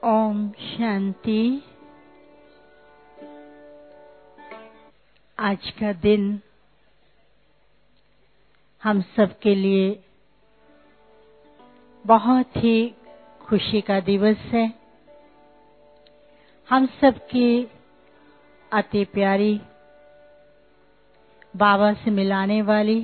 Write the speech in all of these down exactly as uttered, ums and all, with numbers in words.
ओम शांति। आज का दिन हम सब के लिए बहुत ही खुशी का दिवस है। हम सब की अति प्यारी बाबा से मिलाने वाली,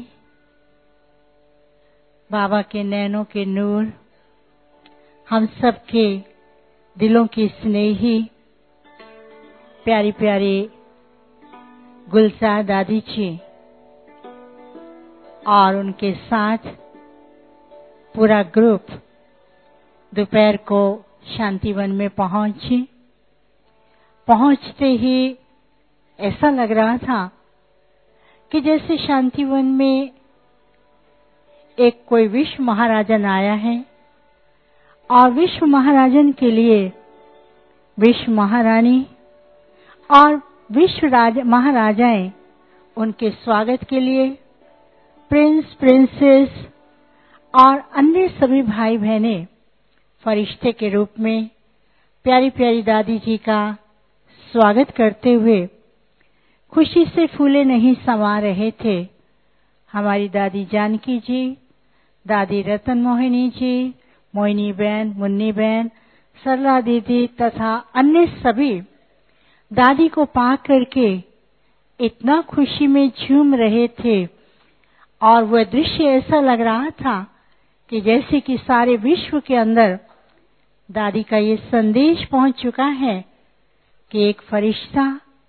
बाबा के नैनों के नूर, हम सब के दिलों की स्नेही प्यारी प्यारी गुलजार दादी जी और उनके साथ पूरा ग्रुप दोपहर को शांतिवन में पहुंची। पहुंचते ही ऐसा लग रहा था कि जैसे शांतिवन में एक कोई विश्व महाराजन आया है और विश्व महाराजन के लिए विश्व महारानी और विश्व राज महाराजाएं उनके स्वागत के लिए प्रिंस प्रिंसेस और अन्य सभी भाई बहनें फरिश्ते के रूप में प्यारी प्यारी दादी जी का स्वागत करते हुए खुशी से फूले नहीं समा रहे थे। हमारी दादी जानकी जी, दादी रतन मोहिनी जी, मोहिनी बहन, मुन्नी बहन, सरला दीदी तथा अन्य सभी दादी को पा करके इतना खुशी में झूम रहे थे और वह दृश्य ऐसा लग रहा था कि जैसे कि सारे विश्व के अंदर दादी का ये संदेश पहुंच चुका है कि एक फरिश्ता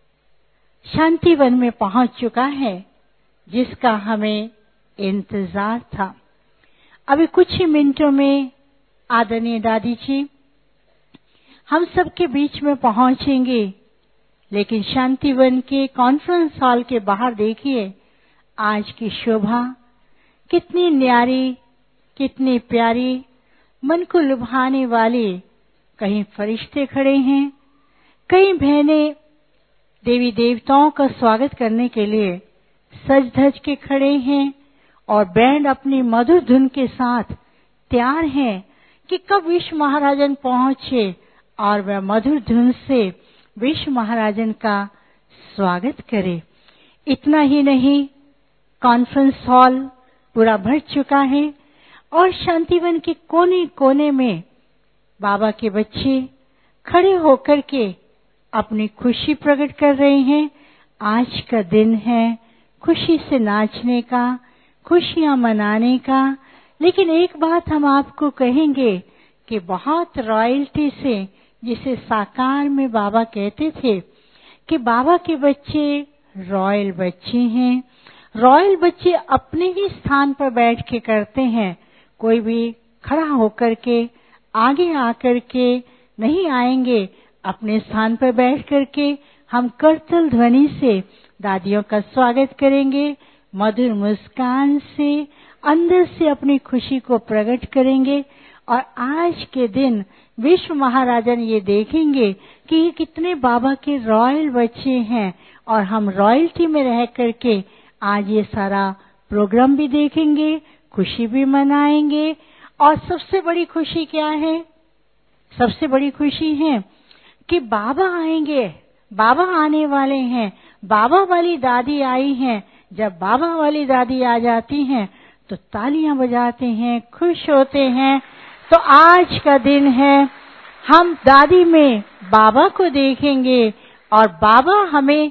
शांतिवन में पहुंच चुका है जिसका हमें इंतजार था। अभी कुछ ही मिनटों में आदरणीय दादी जी हम सबके बीच में पहुंचेंगे, लेकिन शांतिवन के कॉन्फ्रेंस हॉल के बाहर देखिए आज की शोभा कितनी न्यारी, कितनी प्यारी, मन को लुभाने वाली। कहीं फरिश्ते खड़े हैं, कई बहनें देवी देवताओं का स्वागत करने के लिए सज धज के खड़े हैं और बैंड अपनी मधुर धुन के साथ तैयार हैं कि कब विश्व महाराजन पहुंचे और वह मधुर धुन से विश्व महाराजन का स्वागत करे। इतना ही नहीं, कॉन्फ्रेंस हॉल पूरा भर चुका है और शांतिवन के कोने कोने में बाबा के बच्चे खड़े होकर के अपनी खुशी प्रकट कर रहे हैं। आज का दिन है खुशी से नाचने का, खुशियां मनाने का। लेकिन एक बात हम आपको कहेंगे कि बहुत रॉयल्टी से, जिसे साकार में बाबा कहते थे कि बाबा के बच्चे रॉयल बच्चे हैं। रॉयल बच्चे अपने ही स्थान पर बैठ के करते हैं, कोई भी खड़ा होकर के आगे आकर के नहीं आएंगे। अपने स्थान पर बैठ करके हम करतल ध्वनि से दादियों का स्वागत करेंगे, मधुर मुस्कान से अंदर से अपनी खुशी को प्रकट करेंगे। और आज के दिन विश्व महाराजन ये देखेंगे कि ये कितने बाबा के रॉयल बच्चे हैं और हम रॉयल्टी में रह करके आज ये सारा प्रोग्राम भी देखेंगे, खुशी भी मनाएंगे। और सबसे बड़ी खुशी क्या है? सबसे बड़ी खुशी है कि बाबा आएंगे, बाबा आने वाले हैं, बाबा वाली दादी आई हैं। जब बाबा वाली दादी आ जाती हैं तो तालियां बजाते हैं, खुश होते हैं। तो आज का दिन है, हम दादी में बाबा को देखेंगे और बाबा हमें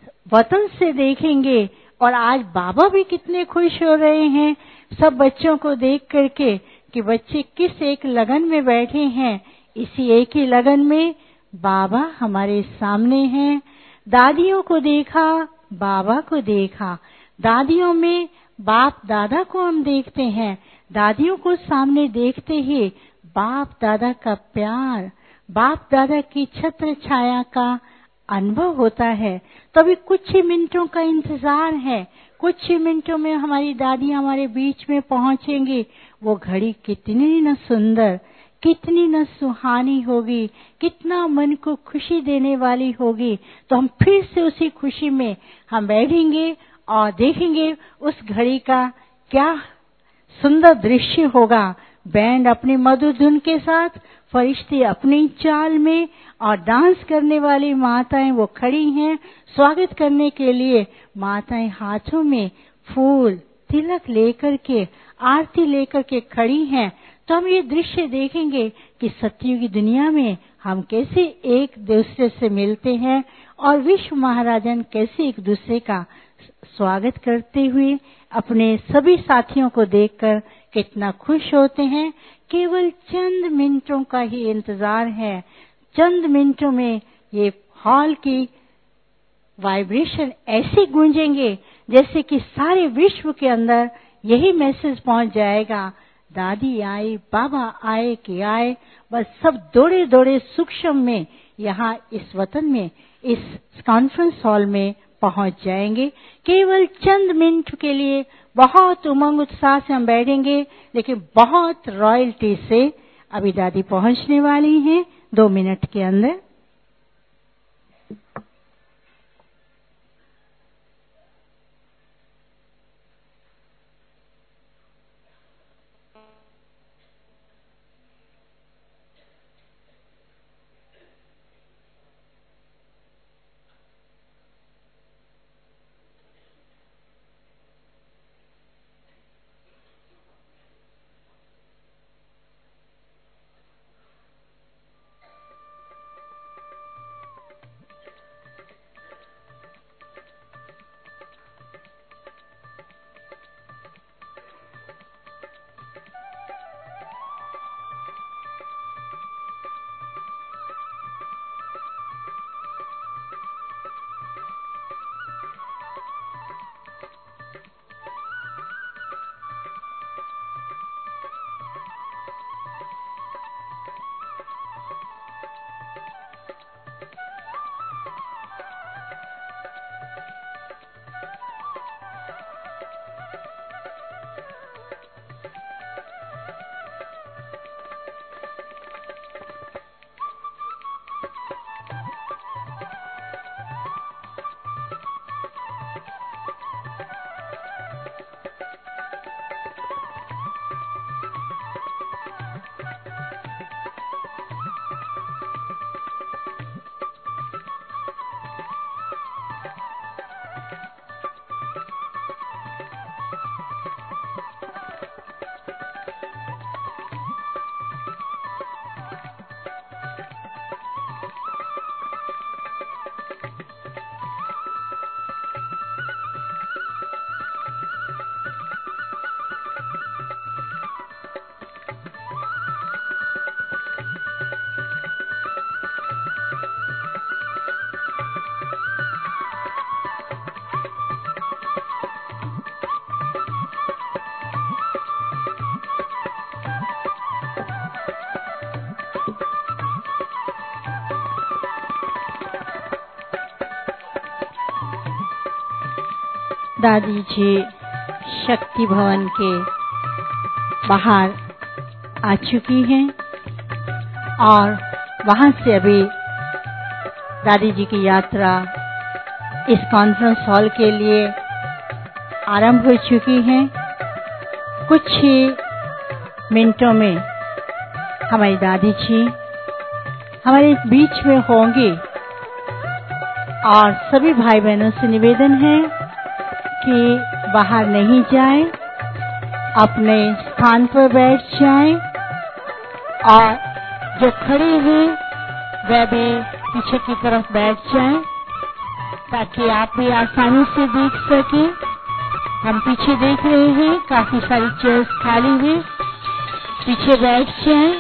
वतन से देखेंगे। और आज बाबा भी कितने खुश हो रहे हैं सब बच्चों को देख करके कि बच्चे किस एक लगन में बैठे हैं। इसी एक ही लगन में बाबा हमारे सामने हैं। दादियों को देखा, बाबा को देखा। दादियों में बाप दादा को हम देखते हैं। दादियों को सामने देखते ही बाप दादा का प्यार, बाप दादा की छत्र छाया का अनुभव होता है। तो अभी कुछ ही मिनटों का इंतजार है, कुछ ही मिनटों में हमारी दादी हमारे बीच में पहुंचेंगी। वो घड़ी कितनी न सुंदर, कितनी न सुहानी होगी, कितना मन को खुशी देने वाली होगी। तो हम फिर से उसी खुशी में हम बैठेंगे और देखेंगे उस घड़ी का क्या सुंदर दृश्य होगा। बैंड अपनी मधुर धुन के साथ फरिश्ते अपनी चाल में और डांस करने वाली माताएं वो खड़ी हैं स्वागत करने के लिए। माताएं हाथों में फूल तिलक लेकर के आरती लेकर के खड़ी हैं। तो हम ये दृश्य देखेंगे कि सतयुग की दुनिया में हम कैसे एक दूसरे से मिलते हैं और विश्व महाराजन कैसे एक दूसरे का स्वागत करते हुए अपने सभी साथियों को देखकर कितना खुश होते हैं। केवल चंद मिनटों का ही इंतजार है। चंद मिनटों में ये हॉल की वाइब्रेशन ऐसे गूंजेंगे जैसे कि सारे विश्व के अंदर यही मैसेज पहुंच जाएगा, दादी आई, बाबा आए कि आए, बस सब दौड़े दौड़े सूक्ष्म में यहाँ इस वतन में इस कॉन्फ्रेंस हॉल में पहुंच जाएंगे। केवल चंद मिनट के लिए बहुत उमंग उत्साह से हम बैठेंगे, लेकिन बहुत रॉयल्टी से अभी दादी पहुंचने वाली हैं दो मिनट के अंदर। दादी जी शक्ति भवन के बाहर आ चुकी हैं और वहां से अभी दादी जी की यात्रा इस कॉन्फ्रेंस हॉल के लिए आरंभ हो चुकी है। कुछ ही मिनटों में हमारी दादी जी हमारे बीच में होंगी और सभी भाई बहनों से निवेदन है कि बाहर नहीं जाएं, अपने स्थान पर बैठ जाएं और जो खड़े हैं वह भी पीछे की तरफ बैठ जाएं ताकि आप भी आसानी से देख सकें। हम पीछे देख रहे हैं काफी सारी चेयर्स खाली हैं, पीछे बैठ जाएं।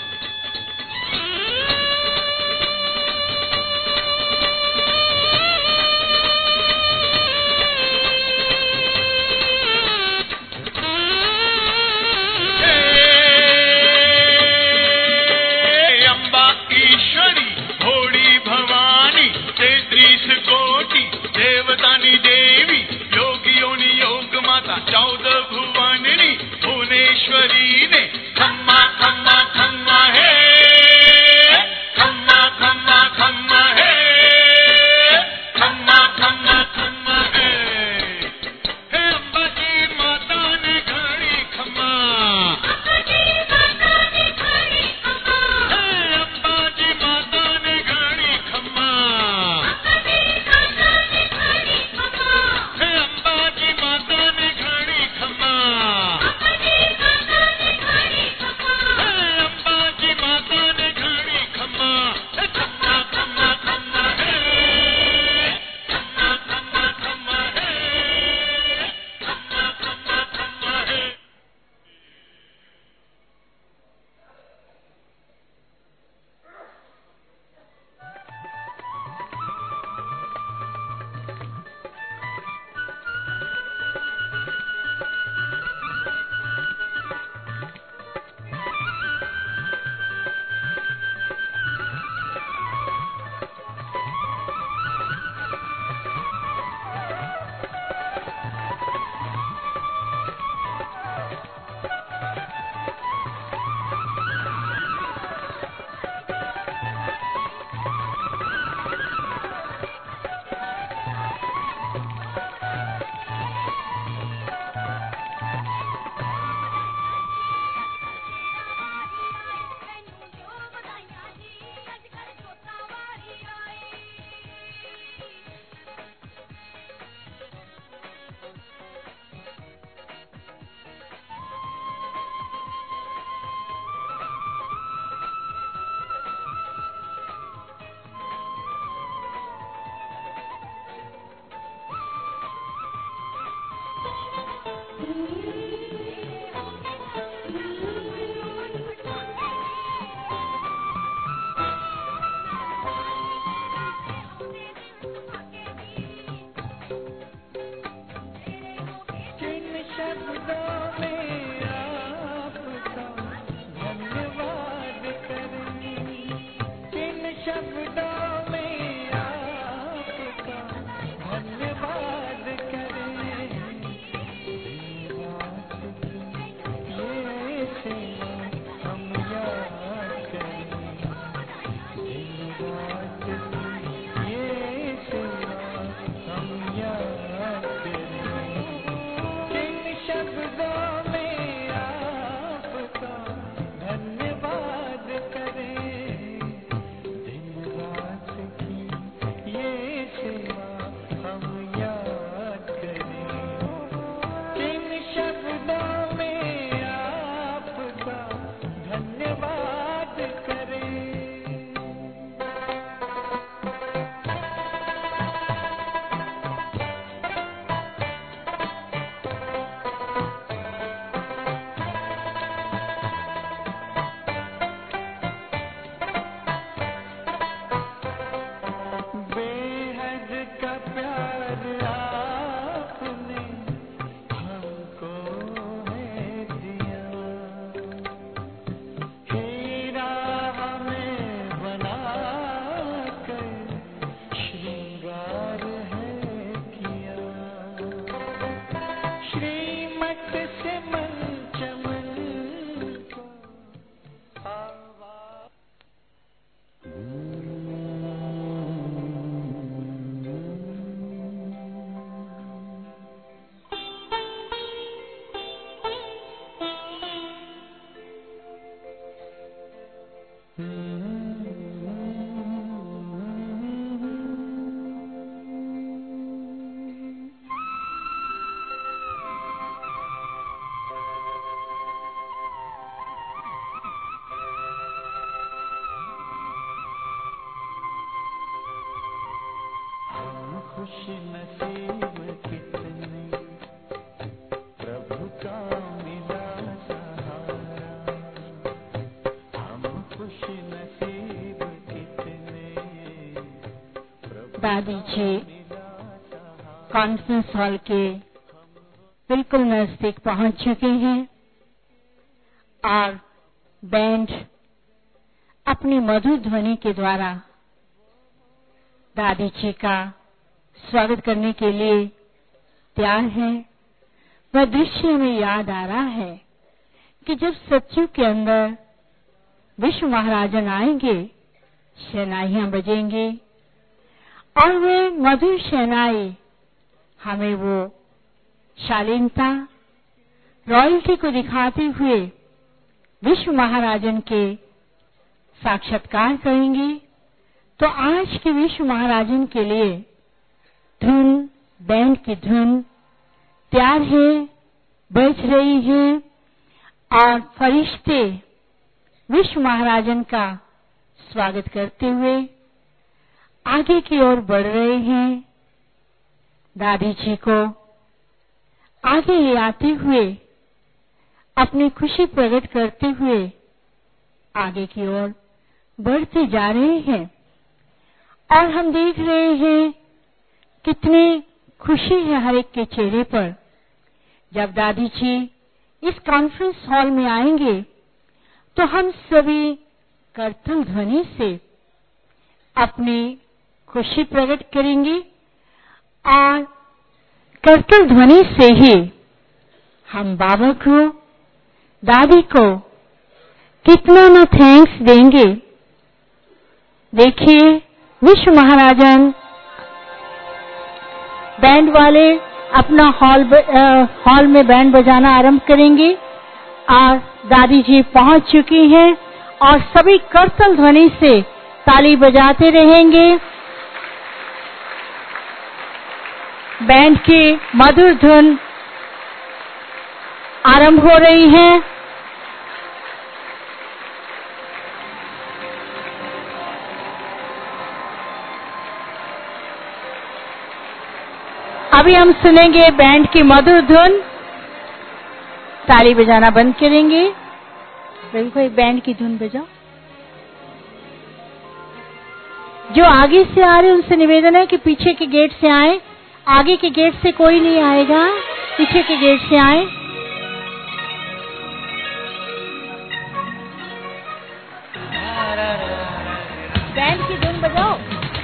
देवी योगियोनि योग माता चौदह भुवननी भुवनेश्वरी ने खम्मा खम्मा खम्मा दादी जी कॉन्फ्रेंस हॉल के बिल्कुल नजदीक पहुंच चुके हैं और बैंड अपनी मधुर ध्वनि के द्वारा दादी जी का स्वागत करने के लिए तैयार है। वह दृश्य हमें याद आ रहा है कि जब सत्युग के अंदर विश्व महाराजन आएंगे, शहनाइयां बजेंगे और वे मधुर शहनाई हमें वो शालीनता रॉयल्टी को दिखाते हुए विश्व महाराजन के साक्षात्कार करेंगे। तो आज के विश्व महाराजन के लिए धुन, बैंड की धुन तैयार है, बज रही है और फरिश्ते विश्व महाराजन का स्वागत करते हुए आगे की ओर बढ़ रहे हैं। दादी जी को आगे ले आते हुए अपनी खुशी प्रकट करते हुए आगे की ओर बढ़ते जा रहे हैं और हम देख रहे हैं कितनी खुशी है हर एक के चेहरे पर। जब दादी जी इस कॉन्फ्रेंस हॉल में आएंगे तो हम सभी करतल ध्वनि से अपनी खुशी प्रकट करेंगे और करतल ध्वनि से ही हम बाबा को, दादी को कितना न थैंक्स देंगे। देखिए विश्व महाराजन बैंड वाले अपना हॉल हॉल में बैंड बजाना आरंभ करेंगे और दादी जी पहुंच चुकी हैं और सभी करतल ध्वनि से ताली बजाते रहेंगे। बैंड की मधुर धुन आरंभ हो रही है। अभी हम सुनेंगे बैंड की मधुर धुन ताली बजाना बंद करेंगे। बिल्कुल बैंड की धुन बजाओ। जो आगे से आ रहे हैं उनसे निवेदन है कि पीछे के गेट से आए। आगे के गेट से कोई नहीं आएगा, पीछे के गेट से आए। बैंड की धुन बजाओ।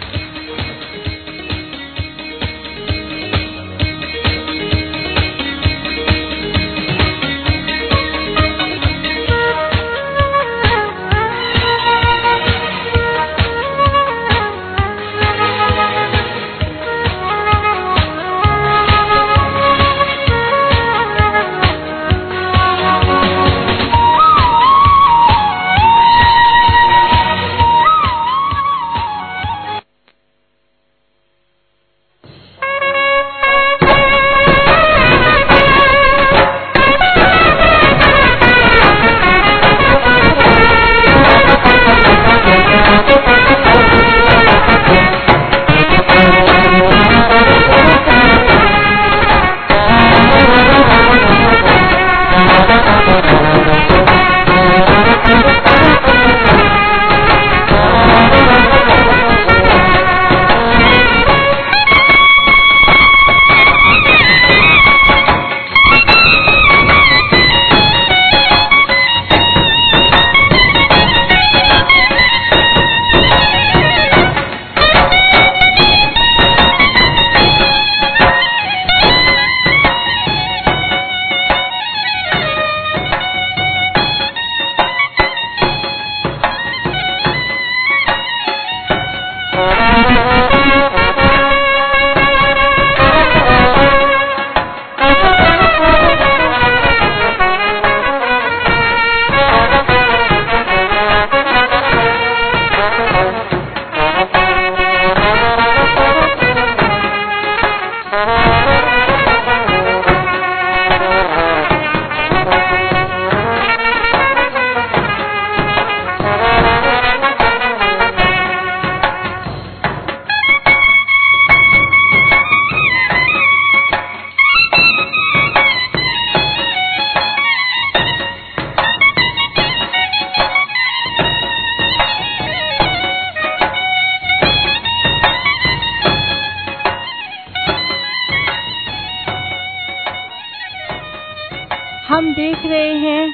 हम देख रहे हैं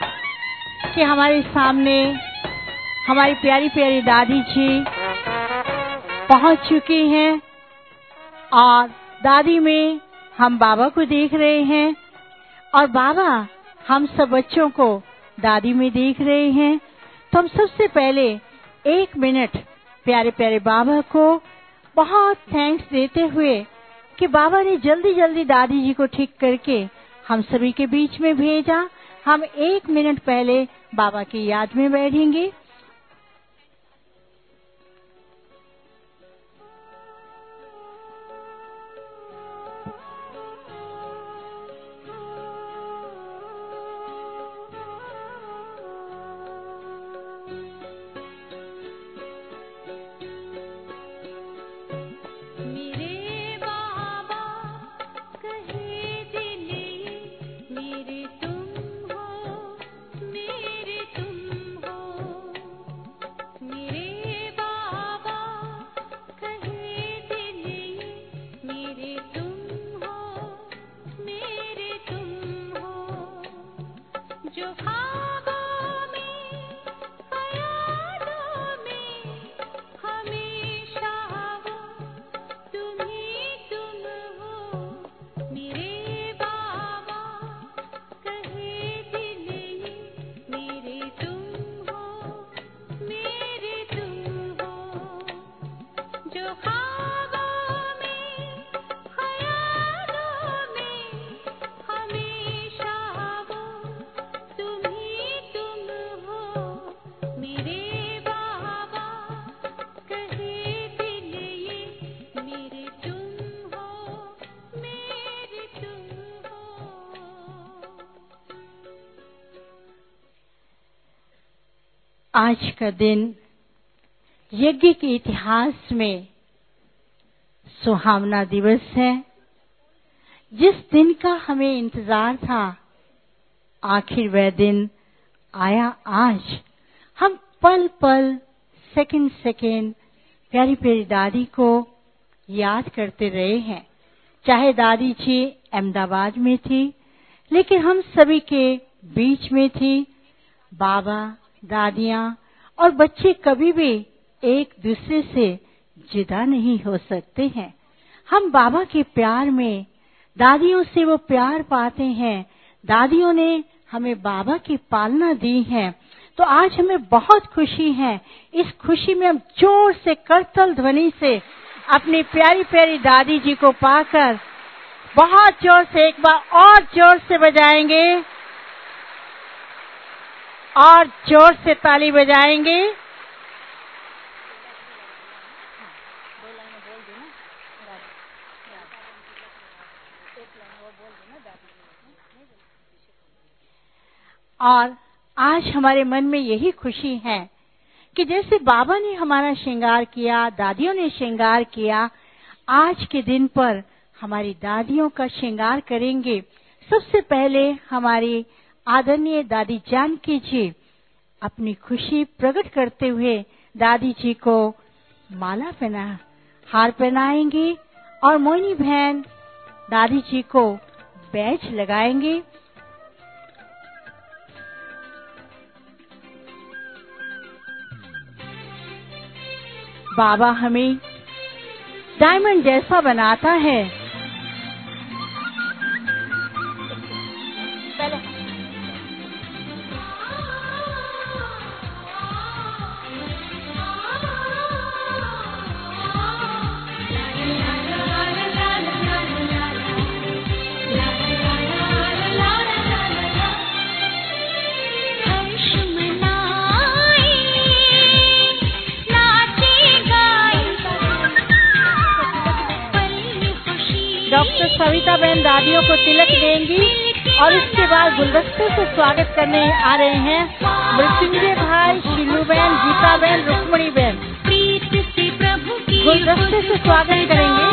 कि हमारे सामने हमारी प्यारी प्यारी दादी जी पहुंच चुकी हैं और दादी में हम बाबा को देख रहे हैं और बाबा हम सब बच्चों को दादी में देख रहे हैं। तो हम सबसे पहले एक मिनट प्यारे प्यारे बाबा को बहुत थैंक्स देते हुए कि बाबा ने जल्दी जल्दी दादी जी को ठीक करके हम सभी के बीच में भेजा। हम एक मिनट पहले बाबा की याद में बैठेंगे। आज का दिन यज्ञ के इतिहास में सुहावना दिवस है। जिस दिन का हमें इंतजार था आखिर वह दिन आया आज। हम पल पल, सेकंड सेकंड प्यारी प्यारी दादी को याद करते रहे हैं। चाहे दादी जी अहमदाबाद में थी, लेकिन हम सभी के बीच में थी। बाबा, दादियाँ और बच्चे कभी भी एक दूसरे से जुदा नहीं हो सकते हैं। हम बाबा के प्यार में दादियों से वो प्यार पाते हैं। दादियों ने हमें बाबा की पालना दी है, तो आज हमें बहुत खुशी है। इस खुशी में हम जोर से करतल ध्वनि से अपनी प्यारी प्यारी दादी जी को पाकर बहुत जोर से एक बार और जोर से बजाएंगे और जोर से ताली बजाएंगे। और आज हमारे मन में यही खुशी है कि जैसे बाबा ने हमारा श्रृंगार किया, दादियों ने श्रृंगार किया, आज के दिन पर हमारी दादियों का श्रृंगार करेंगे। सबसे पहले हमारी आदरणीय दादी जानकी जी अपनी खुशी प्रकट करते हुए दादी जी को माला पहना हार पहनाएंगी और मोहिनी बहन दादी जी को बैज लगाएंगे। बाबा हमें डायमंड जैसा बनाता है। डॉक्टर सविता बहन दादियों को तिलक देंगी और इसके बाद गुलदस्ते से स्वागत करने आ रहे हैं मृत्युंजय भाई, शीलू बहन, गीता बहन, रुक्मणी बहन। गुलदस्ते से स्वागत करेंगे।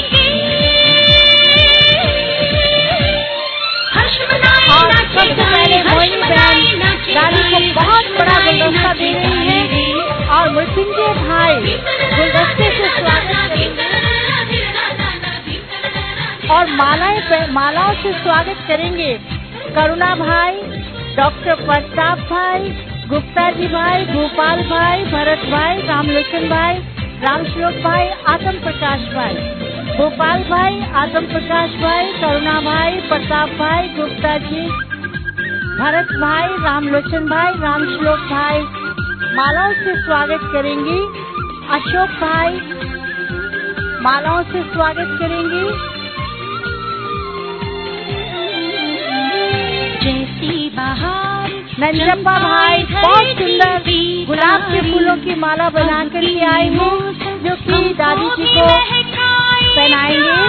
और सबसे पहले मोहिनी बहन दादी को बहुत बड़ा गुलदस्ता दे रही है और मृत्युंजय भाई गुलदस्ते से स्वागत करेंगे और मालाएं मालाओं से स्वागत करेंगे। करुणा भाई, डॉक्टर प्रताप भाई, गुप्ता जी भाई, गोपाल भाई, भरत भाई, रामलोचन भाई, रामश्लोक भाई, आत्म प्रकाश भाई, गोपाल भाई, आत्म प्रकाश भाई, करुणा भाई, प्रताप भाई, गुप्ता जी, भरत भाई, रामलोचन भाई, रामश्लोक भाई मालाओं से स्वागत करेंगी। अशोक भाई मालाओं से स्वागत करेंगी। नंजप्पा भाई बहुत सुंदर गुलाब के फूलों की माला बनाकर के आए हैं, जो कि दादी जी को पहनाएंगे।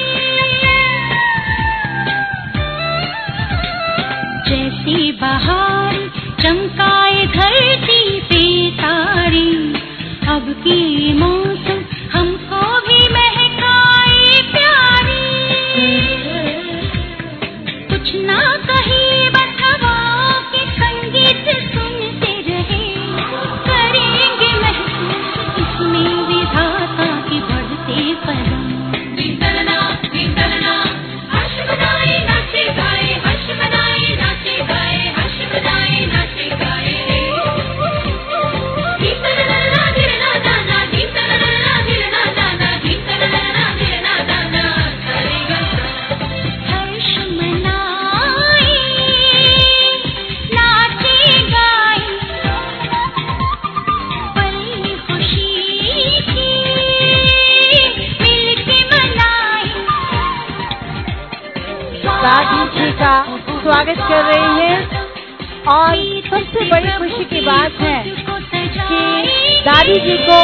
जैसी बहार चमकाए धरती पे तारी, अब की मौसम हमको भी महकाए प्यारी। कुछ ना कही स्वागत कर रही है। और सबसे बड़ी खुशी की बात है कि दादी जी को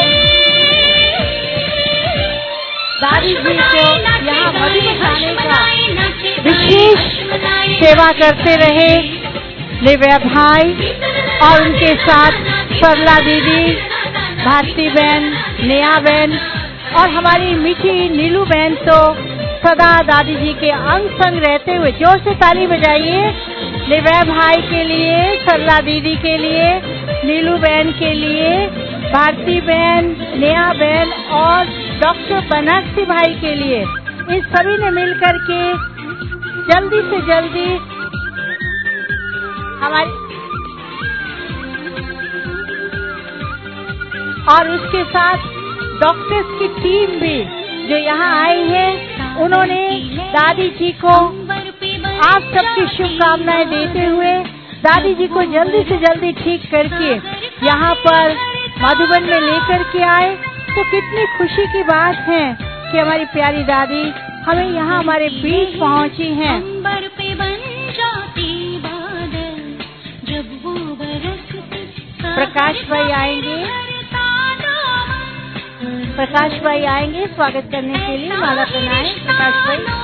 दादी जी को यहाँ मधु बचाने का विशेष सेवा करते रहे निव्या भाई और उनके साथ सरला दीदी, भारती बहन, नेहा बहन और हमारी मीठी नीलू बहन तो सदा दादी जी के अंग संग रहते हुए। जोर से ताली बजाइए। निर्भय भाई के लिए, सरला दीदी के लिए, नीलू बहन के लिए, भारती बहन, नेहा बहन और डॉक्टर बनारसी भाई के लिए, इस सभी ने मिलकर के जल्दी से जल्दी हमारी और उसके साथ डॉक्टर्स की टीम भी जो यहाँ आई है, उन्होंने दादी जी को आप सबकी शुभकामनाएं देते हुए दादी जी को जल्दी से जल्दी ठीक करके यहाँ पर मधुबन में लेकर के आए। तो कितनी खुशी की बात है कि हमारी प्यारी दादी हमें यहाँ हमारे बीच पहुँची हैं। प्रकाश भाई आएंगे, प्रकाश भाई आएंगे स्वागत करने के लिए, माला पहनाएं प्रकाश भाई।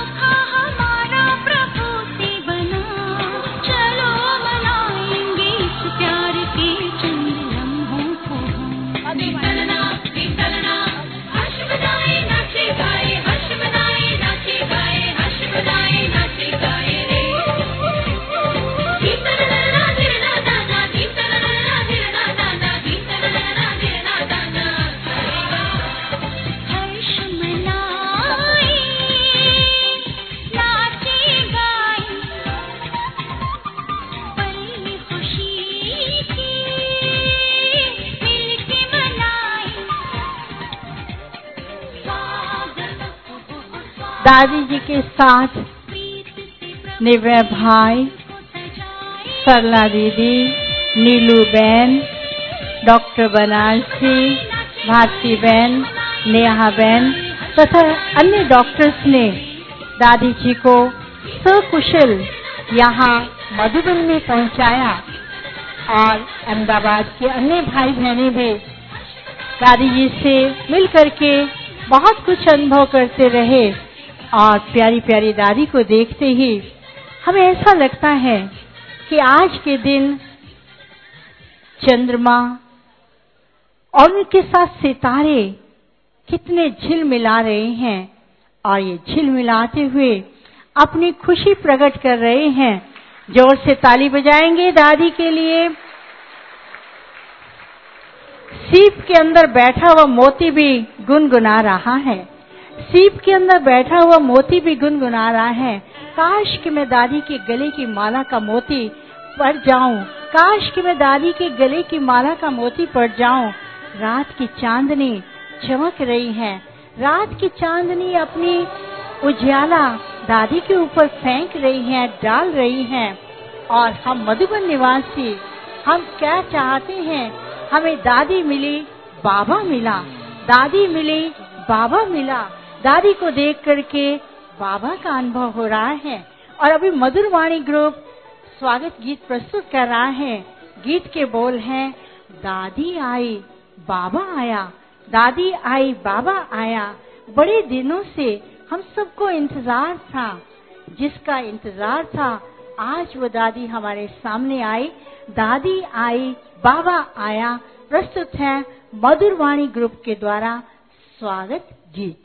दादी जी के साथ निर्भय भाई, सरला दीदी, नीलू बहन, डॉक्टर बनारसी, भारती बहन, नेहा बहन तथा अन्य डॉक्टर्स ने दादी जी को सकुशल यहाँ मधुबन में पहुँचाया और अहमदाबाद के अन्य भाई बहनें भी दादी जी से मिलकर के बहुत कुछ अनुभव करते रहे। और प्यारी प्यारी दादी को देखते ही हमें ऐसा लगता है कि आज के दिन चंद्रमा और उनके साथ सितारे कितने झिलमिला रहे हैं और ये झिलमिलाते हुए अपनी खुशी प्रकट कर रहे हैं। जोर से ताली बजाएंगे दादी के लिए। सीप के अंदर बैठा हुआ मोती भी गुनगुना रहा है, सीप के अंदर बैठा हुआ मोती भी गुनगुना रहा है। काश कि मैं दादी के गले की माला का मोती पड़ जाऊं, काश कि मैं दादी के गले की माला का मोती पड़ जाऊं। रात की चांदनी चमक रही है, रात की चांदनी अपनी उजाला दादी के ऊपर फेंक रही है, डाल रही है। और हम मधुबन निवासी हम क्या चाहते हैं, हमें दादी मिली, बाबा मिला, दादी मिली, बाबा मिला। दादी को देख करके बाबा का अनुभव हो रहा है। और अभी मधुरवाणी ग्रुप स्वागत गीत प्रस्तुत कर रहा है। गीत के बोल हैं, दादी आई बाबा आया, दादी आई बाबा आया। बड़े दिनों से हम सबको इंतजार था, जिसका इंतजार था आज वो दादी हमारे सामने आई। दादी आई बाबा आया प्रस्तुत है मधुरवाणी ग्रुप के द्वारा स्वागत गीत।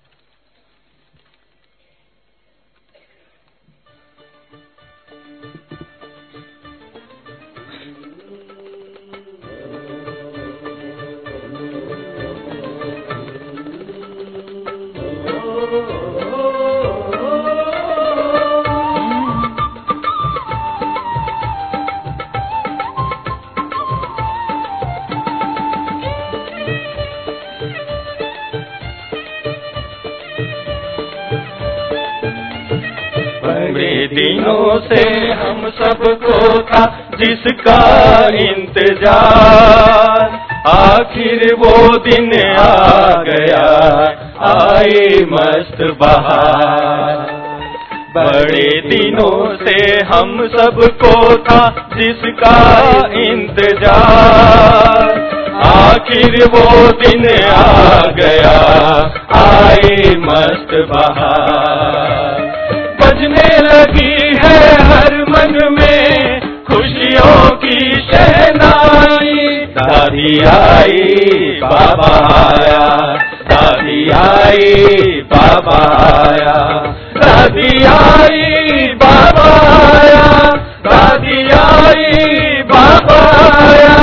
बड़े दिनों से हम सबको था जिसका इंतजार, आखिर वो दिन आ गया, आए मस्त बहार। बड़े दिनों से हम सबको था जिसका इंतजार, आखिर वो दिन आ गया, आए मस्त बहार। बजने लगी है हर मन में खुशियों की शहनाई, दादी आई बाबा आया, दादी आई बाबा आया, दादी आई बाबा आया, दादी आई बाबा आया।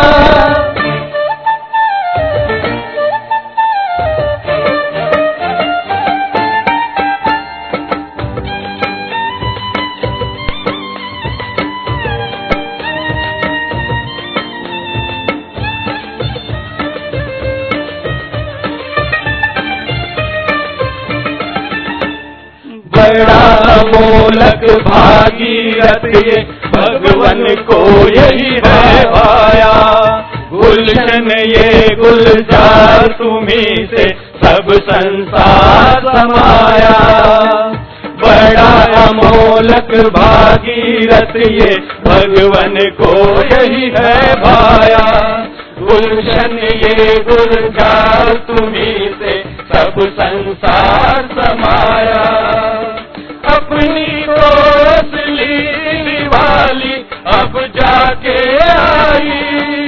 बड़ा अमोलक भागीरथ ये भगवन को यही है पाया। गुलशन ये गुलजार तुम्हीं से सब संसार समाया। बड़ा अमोलक भागीरथ ये भगवन को यही है पाया। गुलशन ये गुलजार तुम्हीं से सब संसार समाया। अपनी तो असली वाली अब जाके आई।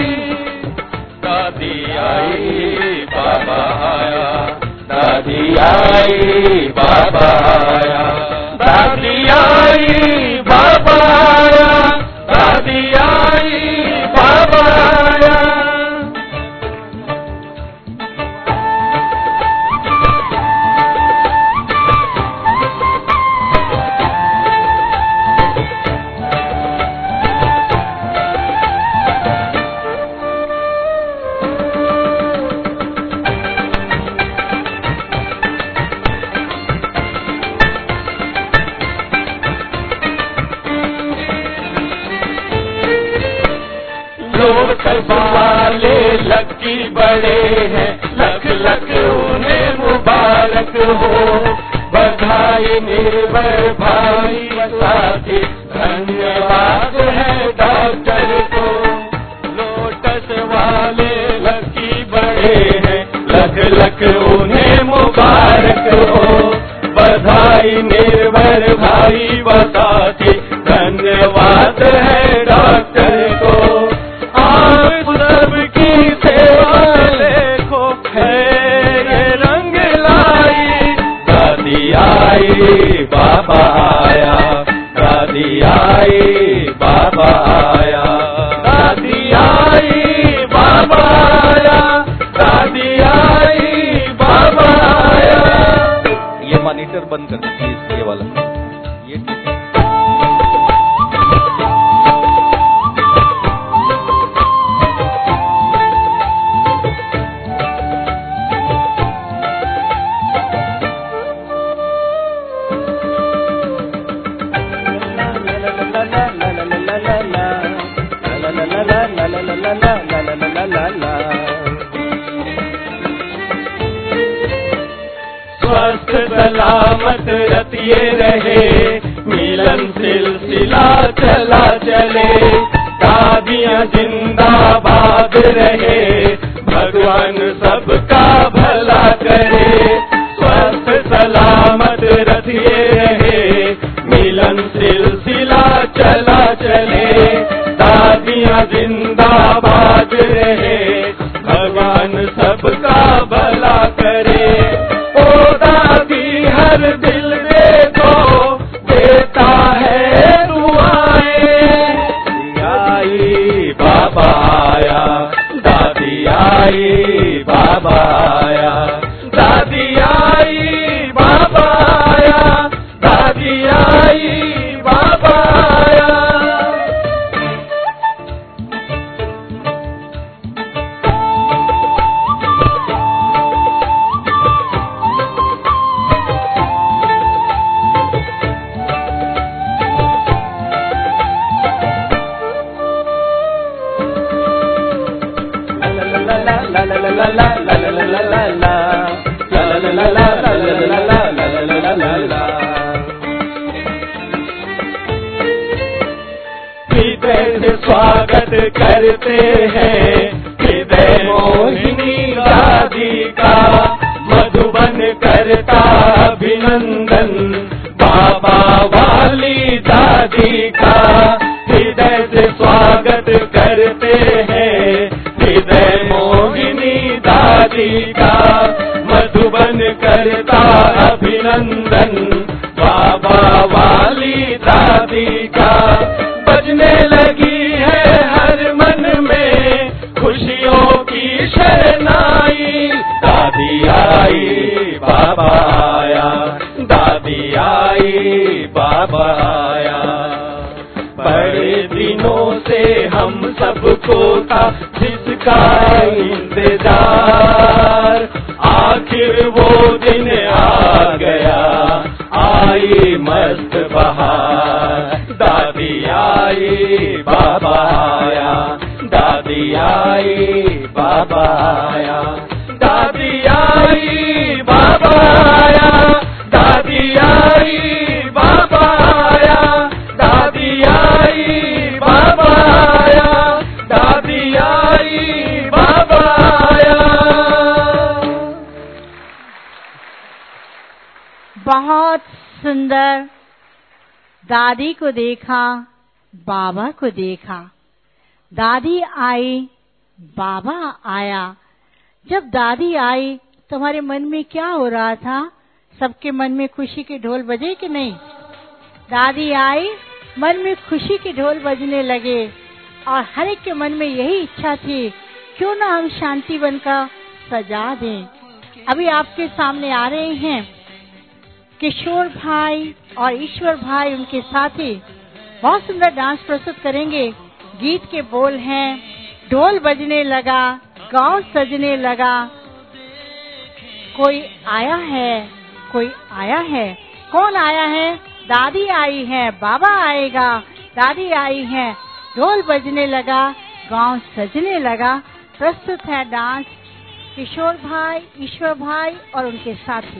दादी आई बाबा आया, दादी आई बाबा आया, दादी आई बाबा आया, दादी आई बाबा आया। वाले लकी बड़े हैं, लख लख उन्हें मुबारक हो। बधाई निर्भय भाई साथी, धन्यवाद है डॉक्टर को। लोटस वाले लकी बड़े हैं, लख लख उन्हें मुबारक हो। बधाई निर्भय भाई व साथी, धन्यवाद है डॉक्टर को। आप सबकी सेवा देखो है ये रंग लाई। दादी आई बाबा आया, दादी आई बाबा आया, दादी आई बाबा आया, दादी आई बाबा आया। ये मॉनिटर बंद कर दीजिए, ये वाला ये ठीक है। स्वस्थ सलामत रतिये रहे, मिलन सिलसिला चला चले। दादियाँ जिंदाबाद रहे, भगवान सबका भला करे। स्वस्थ सलामत रतिये रहे, मिलन सिलसिला चला चले। दादियाँ जिंदाबाद रहे, भगवान सबका भला करे। ओ दादी हर दिल देखो देता है दुआएं। आई बाबा आया, दादी आई बाबा आया, दादी आई बाबा आया, दादी आई बाबा आया। हृदय से स्वागत करते हैं हृदय मोहिनी दादी का। मधुबन करता अभिनंदन बाबा वाली दादी का। हृदय से स्वागत करते हैं हृदय मोहिनी दादी का। मधुबन करता अभिनंदन बाबा वाली दादी का। बजने का इंतजार, आखिर वो दिन आ गया, आई मस्त बहार। दादी आई बाबा आया, दादी आई बाबा आया, दादी आई बाबा आया, दादी आई बाबा आया, दादी आई बाबा आया, दादी आई बाबा आया। बहुत सुंदर। दादी को देखा, बाबा को देखा, दादी आई, बाबा आया। जब दादी आई तुम्हारे मन में क्या हो रहा था? सबके मन में खुशी के ढोल बजे कि नहीं? दादी आई, मन में खुशी के ढोल बजने लगे और हर एक के मन में यही इच्छा थी, क्यों ना हम शांतिवन का सजा दें। अभी आपके सामने आ रहे हैं किशोर भाई और ईश्वर भाई, उनके साथी बहुत सुंदर डांस प्रस्तुत करेंगे। गीत के बोल हैं, ढोल बजने लगा, गांव सजने लगा, कोई आया है, कोई आया है। कौन आया है? दादी आई है, बाबा आएगा, दादी आई है, ढोल बजने लगा, गांव सजने लगा। प्रस्तुत है डांस किशोर भाई, ईश्वर भाई और उनके साथी।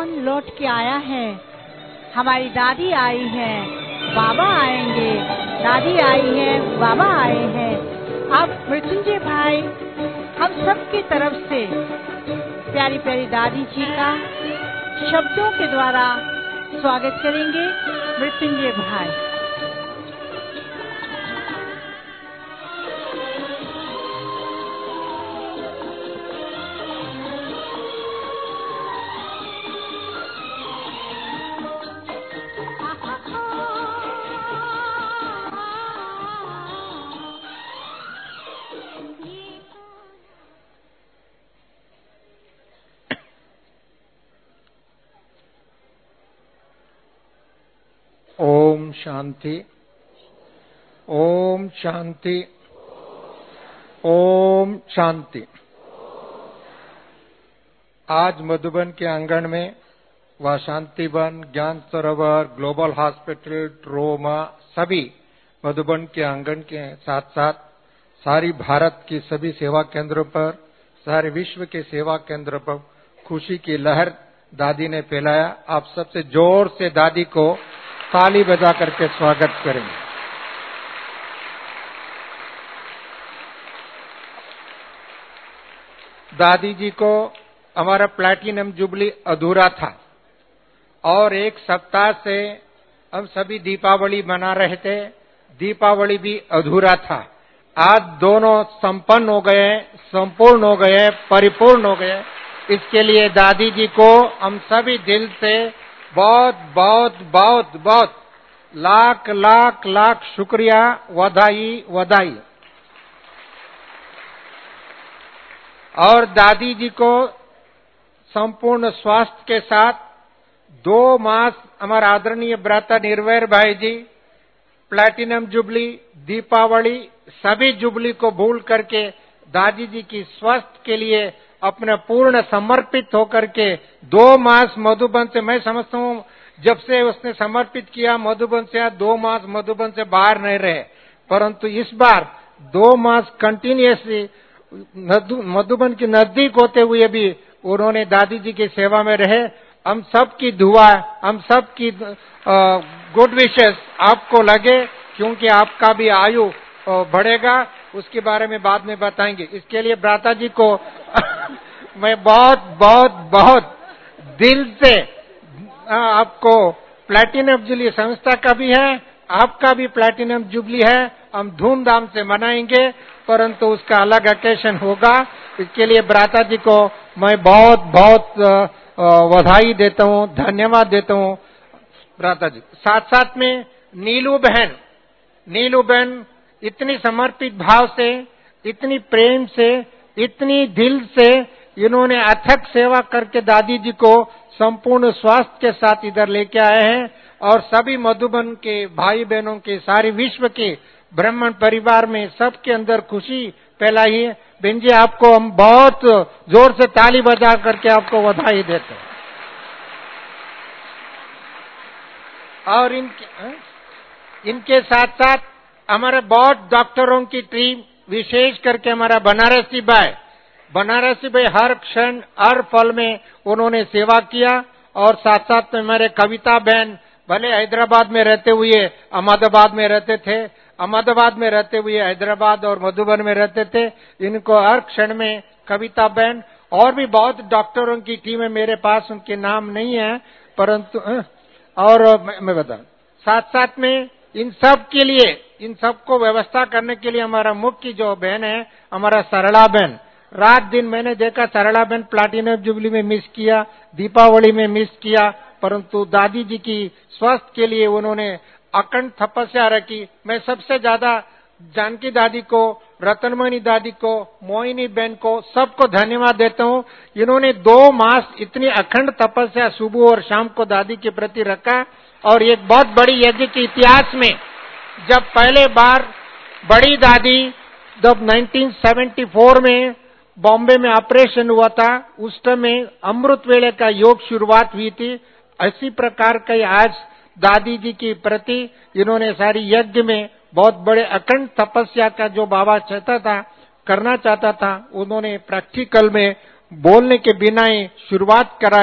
कौन लौट के आया है? हमारी दादी आई है, बाबा आएंगे, दादी आई है, बाबा आए हैं। अब मृत्युंजय भाई हम सब की तरफ से प्यारी प्यारी दादी जी का शब्दों के द्वारा स्वागत करेंगे। मृत्युंजय भाई ओम शांति, ओम शांति, ओम शांति। आज मधुबन के आंगन में व शांतिवन, ज्ञान सरोवर, ग्लोबल हॉस्पिटल, ट्रोमा, सभी मधुबन के आंगन के साथ साथ सारी भारत की सभी सेवा केंद्रों पर, सारे विश्व के सेवा केंद्रों पर खुशी की लहर दादी ने फैलाया। आप सबसे जोर से दादी को ताली बजा करके स्वागत करेंगे। दादी जी को हमारा प्लैटिनम जुबली अधूरा था और एक सप्ताह से हम सभी दीपावली मना रहे थे, दीपावली भी अधूरा था। आज दोनों संपन्न हो गए, संपूर्ण हो गए, परिपूर्ण हो गए। इसके लिए दादी जी को हम सभी दिल से बहुत बहुत बहुत बहुत लाख लाख लाख शुक्रिया, बधाई बधाई। और दादी जी को संपूर्ण स्वास्थ्य के साथ दो मास हमारा आदरणीय भ्राता निर्वैर भाई जी प्लैटिनम जुबली, दीपावली, सभी जुबली को भूल करके दादी जी की स्वास्थ्य के लिए अपने पूर्ण समर्पित होकर के दो मास मधुबन से, मैं समझता हूँ जब से उसने समर्पित किया मधुबन से, दो मास मधुबन से बाहर नहीं रहे, परंतु इस बार दो मास कंटिन्यूअसली मधुबन के नजदीक होते हुए भी उन्होंने दादी जी की सेवा में रहे। हम सब की दुआ, हम सब की गुड विशेस आपको लगे, क्योंकि आपका भी आयु बढ़ेगा, उसके बारे में बाद में बताएंगे। इसके लिए भ्राता जी को मैं बहुत बहुत बहुत दिल से आपको प्लैटिनम जुबली संस्था का भी है, आपका भी प्लैटिनम जुबली है, हम धूमधाम से मनाएंगे, परंतु उसका अलग ओकेशन होगा। इसके लिए भ्राता जी को मैं बहुत बहुत बधाई देता हूँ, धन्यवाद देता हूँ भ्राता जी। साथ साथ में नीलू बहन, नीलू बहन इतनी समर्पित भाव से, इतनी प्रेम से, इतनी दिल से इन्होंने अथक सेवा करके दादी जी को संपूर्ण स्वास्थ्य के साथ इधर लेके आए हैं और सभी मधुबन के भाई बहनों के, सारे विश्व के ब्राह्मण परिवार में सबके अंदर खुशी फैलाई है। बहन जी आपको हम बहुत जोर से ताली बजा करके आपको बधाई देते हैं। और इनके इनके साथ साथ हमारे बहुत डॉक्टरों की टीम, विशेष करके हमारा बनारसी भाई, बनारसी भाई हर क्षण हर पल में उन्होंने सेवा किया। और साथ साथ में हमारे कविता बहन, भले हैदराबाद में रहते हुए अहमदाबाद में रहते थे, अहमदाबाद में रहते हुए हैदराबाद और मधुबन में रहते थे, इनको हर क्षण में कविता बहन और भी बहुत डॉक्टरों की टीम है मेरे पास, उनके नाम नहीं है, परंतु और मैं बता साथ साथ में इन सब के लिए, इन सबको व्यवस्था करने के लिए हमारा मुख्य जो बहन है, हमारा सरला बहन, रात दिन मैंने देखा सरला बहन प्लैटिनम जुबली में मिस किया, दीपावली में मिस किया, परंतु दादी जी की स्वास्थ्य के लिए उन्होंने अखंड तपस्या रखी। मैं सबसे ज्यादा जानकी दादी को, रतनमणि दादी को, मोहिनी बहन को, सबको धन्यवाद देता हूँ। इन्होंने दो मास इतनी अखंड तपस्या सुबह और शाम को दादी के प्रति रखा। और एक बहुत बड़ी यज्ञ के इतिहास में जब पहले बार बड़ी दादी जब उन्नीस सौ चौहत्तर में बॉम्बे में ऑपरेशन हुआ था, उस समय अमृत वेले का योग शुरुआत हुई थी। इसी प्रकार का आज दादी जी के प्रति इन्होंने सारी यज्ञ में बहुत बड़े अखंड तपस्या का जो बाबा चाहता था, करना चाहता था, उन्होंने प्रैक्टिकल में बोलने के बिना ही शुरुआत कराया।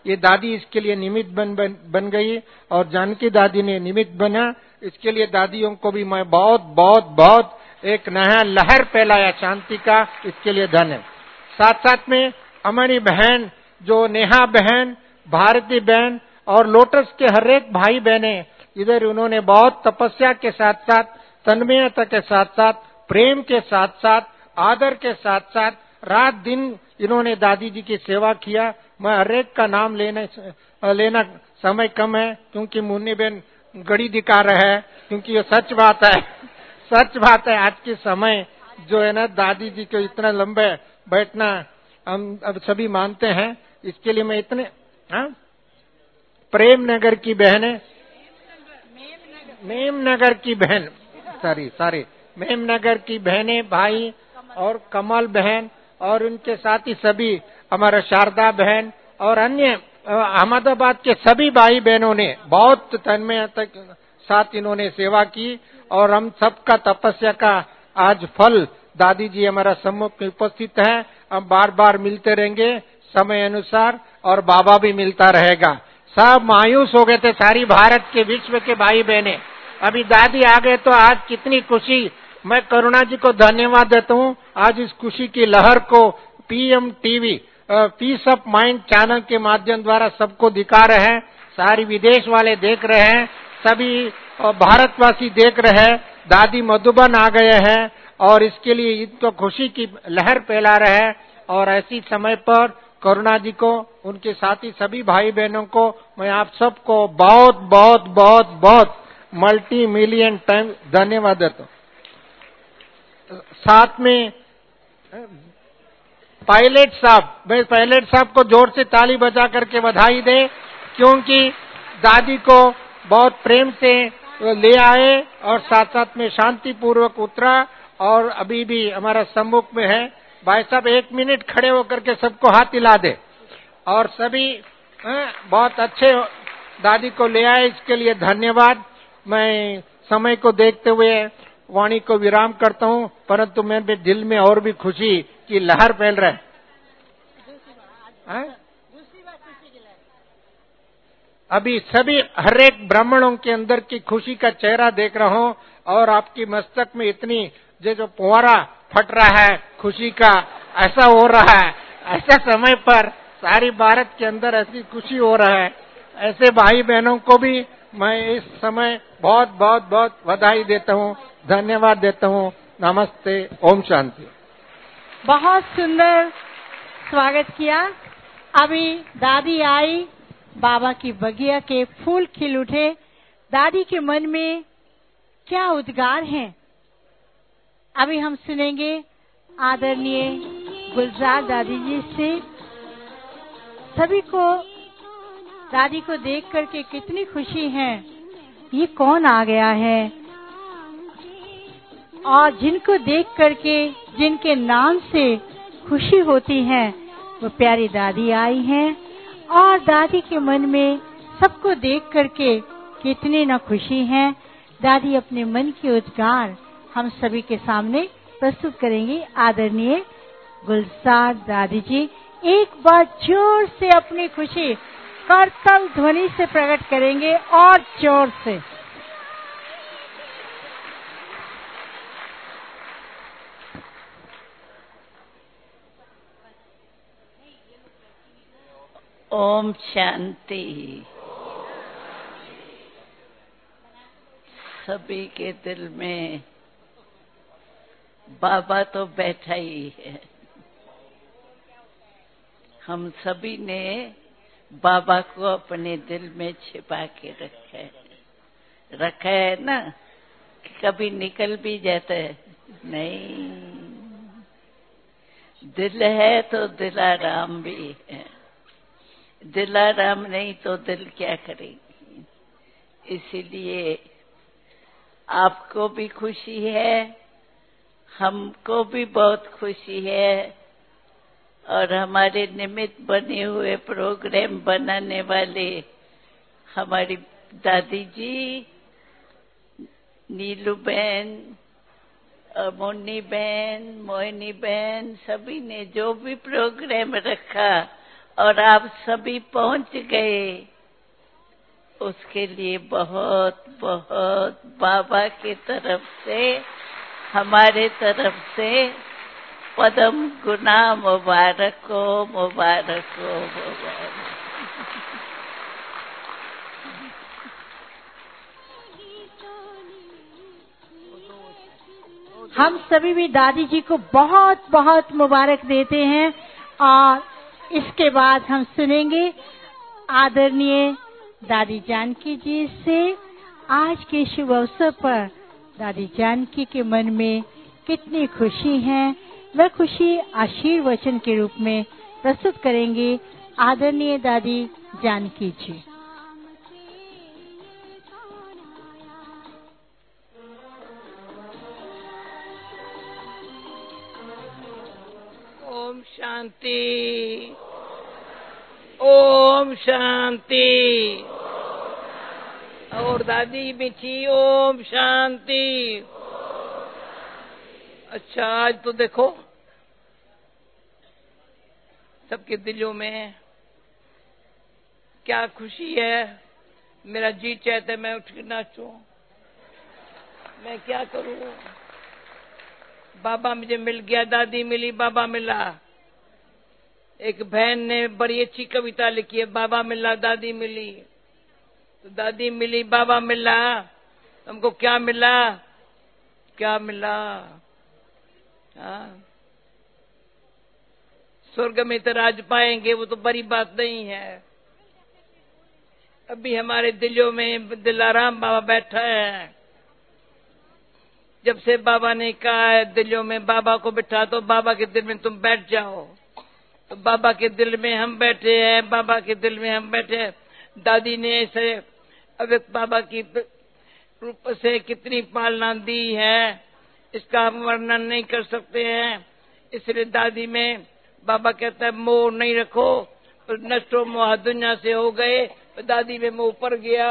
ये दादी इसके लिए निमित्त बन, बन बन गई और जानकी दादी ने निमित्त बना। इसके लिए दादियों को भी मैं बहुत बहुत बहुत एक नया लहर फैलाया शांति का, इसके लिए धन्यवाद। साथ साथ में हमारी बहन जो नेहा बहन, भारती बहन और लोटस के हर एक भाई बहने इधर उन्होंने बहुत तपस्या के साथ साथ, तन्मयता के साथ साथ, प्रेम के साथ साथ, आदर के साथ साथ रात दिन इन्होंने दादी जी की सेवा किया। मैं हर एक का नाम लेने लेना समय कम है क्योंकि मुन्नी बहन गड़ी दिखा रहे हैं, क्योंकि ये सच बात है, सच बात है। आज के समय जो है ना दादी जी को इतना लंबे बैठना हम अब सभी मानते हैं। इसके लिए मैं इतने हाँ प्रेम नगर की बहनें, मेम नगर की बहन सॉरी सॉरी मेम नगर की बहनें, भाई और कमल बहन और उनके साथ ही सभी हमारा शारदा बहन और अन्य अहमदाबाद के सभी भाई बहनों ने बहुत तन्मयता के साथ इन्होंने सेवा की और हम सबका तपस्या का आज फल दादी जी हमारा सम्मुख में उपस्थित है। हम बार बार मिलते रहेंगे समय अनुसार और बाबा भी मिलता रहेगा। सब मायूस हो गए थे सारी भारत के विश्व के भाई बहने, अभी दादी आ गए तो आज कितनी खुशी। मैं करुणा जी को धन्यवाद देता हूँ, आज इस खुशी की लहर को PM TV peace of mind channel के माध्यम द्वारा सबको दिखा रहे हैं, सारी विदेश वाले देख रहे हैं, सभी भारतवासी देख रहे हैं। दादी मधुबन आ गए हैं और इसके लिए इनको खुशी की लहर फैला रहे हैं। और ऐसी समय पर करुणा जी को, उनके साथी सभी भाई बहनों को मैं आप सबको बहुत बहुत बहुत बहुत मल्टी मिलियन टाइम धन्यवाद देता हूँ। साथ में पायलट साहब, मैं पायलट साहब को जोर से ताली बजा करके बधाई दे, क्योंकि दादी को बहुत प्रेम से ले आए और साथ साथ में शांति पूर्वक उतरा और अभी भी हमारा सम्मुख में है। भाई साहब एक मिनट खड़े होकर के सबको हाथ हिला दे और सभी बहुत अच्छे दादी को ले आए, इसके लिए धन्यवाद। मैं समय को देखते हुए वाणी को विराम करता हूँ, परंतु मेरे दिल में और भी खुशी की लहर फैल रहा है। अभी सभी हर एक ब्राह्मणों के अंदर की खुशी का चेहरा देख रहा हूँ और आपकी मस्तक में इतनी जो जो फुहारा फट रहा है खुशी का, ऐसा हो रहा है। ऐसा समय पर सारी भारत के अंदर ऐसी खुशी हो रहा है। ऐसे भाई बहनों को भी मैं इस समय बहुत बहुत बहुत बधाई देता हूँ, धन्यवाद देता हूँ। नमस्ते, ओम शांति। बहुत सुंदर स्वागत किया। अभी दादी आई, बाबा की बगिया के फूल खिल उठे। दादी के मन में क्या उद्गार हैं, अभी हम सुनेंगे आदरणीय गुलजार दादी जी से। सभी को दादी को देख करके कितनी खुशी है, ये कौन आ गया है, और जिनको देख करके जिनके नाम से खुशी होती है वो प्यारी दादी आई हैं। और दादी के मन में सबको देख करके कितनी ना खुशी है। दादी अपने मन के उद्गार हम सभी के सामने प्रस्तुत करेंगी। आदरणीय गुलजार दादी जी एक बार जोर से अपनी खुशी करतल ध्वनि से प्रकट करेंगे और जोर से। ओम शांति। सभी के दिल में बाबा तो बैठा ही है। हम सभी ने बाबा को अपने दिल में छिपा के रखा है रखा है ना, कि कभी निकल भी जाता है नहीं। दिल है तो दिलाराम भी है, दिलाराम नहीं तो दिल क्या करेगी। इसीलिए आपको भी खुशी है, हमको भी बहुत खुशी है, और हमारे निमित्त बने हुए प्रोग्राम बनाने वाले हमारी दादी जी, नीलू बहन, मुन्नी बहन, मोहिनी बहन, सभी ने जो भी प्रोग्राम रखा और आप सभी पहुंच गए, उसके लिए बहुत बहुत बाबा की तरफ से, हमारे तरफ से पदम गुना मुबारक हो, मुबारक हो, मुबारक। हम सभी भी दादी जी को बहुत बहुत मुबारक देते हैं। और इसके बाद हम सुनेंगे आदरणीय दादी जानकी जी से आज के शुभ अवसर पर दादी जानकी के मन में कितनी खुशी है, वह खुशी आशीर्वचन के रूप में प्रस्तुत करेंगे आदरणीय दादी जानकी जी। ओम शांति, ओम शांति। और दादी मीठी ओम शांति। अच्छा, आज तो देखो सबके दिलों में क्या खुशी है। मेरा जी चाहता है मैं उठ के नाचूं, मैं क्या करूं। बाबा मुझे मिल गया, दादी मिली, बाबा मिला। एक बहन ने बड़ी अच्छी कविता लिखी है, बाबा मिला दादी मिली। तो दादी मिली, बाबा मिला, हमको क्या मिला, क्या मिला। हाँ, स्वर्ग में तो राज पाएंगे, वो तो बड़ी बात नहीं है। अभी हमारे दिलों में दिलाराम बाबा बैठा है। जब से बाबा ने कहा है दिलों में बाबा को बिठा दो, बाबा के दिल में तुम बैठ जाओ, तो बाबा के दिल में हम बैठे हैं, बाबा के दिल में हम बैठे हैं। दादी ने ऐसे अव्यक्त बाबा की रूप से कितनी पालना दी है, इसका हम वर्णन नहीं कर सकते हैं। इसलिए दादी में बाबा कहता है मोह नहीं रखो, और नष्टो मोह दुनिया से हो गए। तो दादी में मोह पड़ गया,